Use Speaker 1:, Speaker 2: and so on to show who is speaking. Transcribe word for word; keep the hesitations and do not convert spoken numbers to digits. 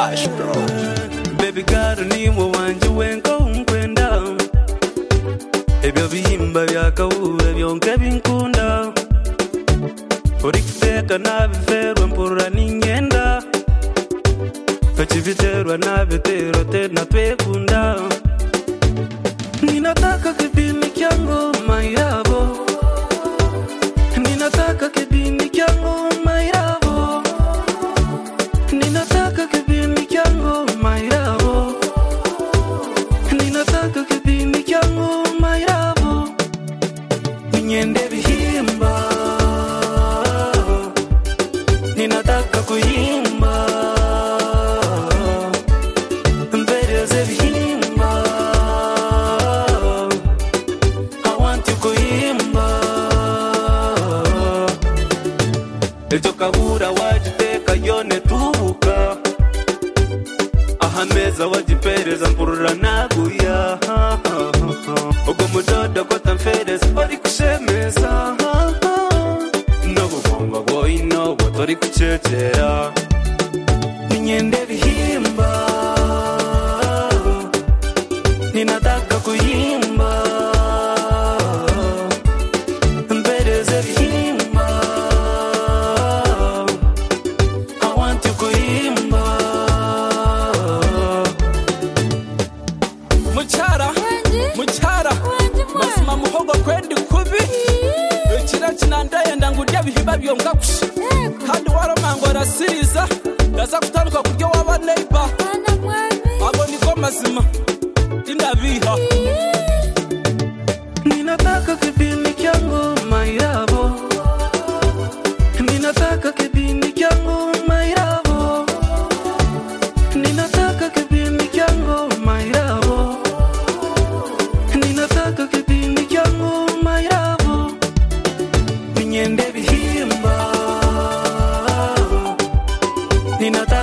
Speaker 1: Ash bro.
Speaker 2: Baby girl ni wo wanje wenko unkwenda. Ebyo bihimba byakawura byonke binkunda. Orikiteka nabiferwa mpura ningenda. Kachiviterwa nabiterwa tena twekunda. Ninataka kipindi kyangu mairabo. Ninataka kipindi kyangu mairabo. Ninataka kipindi kyangu mairabo. Ninataka kipindi kyangu mairabo. Ninyende bihimba. Ninataka kuimba. Mbereze bihimba. I want to kuimba. Ejo kabura wajiteka yone tubuka. Ahameza wajipereza mpurura naguya. Ugo mudodo kota mfereza ori kushemeza. Nobugonga boino watori kuchechera. Ninyende bihimba. Ninataka kuimba. Mbereze bihimba. I want to kuimba.
Speaker 1: Muchara, muchara. Masima muhogo kwendi kubi. Chira chinandaye ndangurya bihimba byonga kushi. Kandi waramangora siriza. Ndaza kutanuka kuryo waba neighbor. Abo niko mazima. Indabiha.
Speaker 2: Ninataka kipindi kyangu mairabo. Ninataka kipindi kyangu mairabo. Ninataka kipindi kyangu mairabo. Ninataka kipindi kyangu mairabo. Ninyende bihimba. Ninataka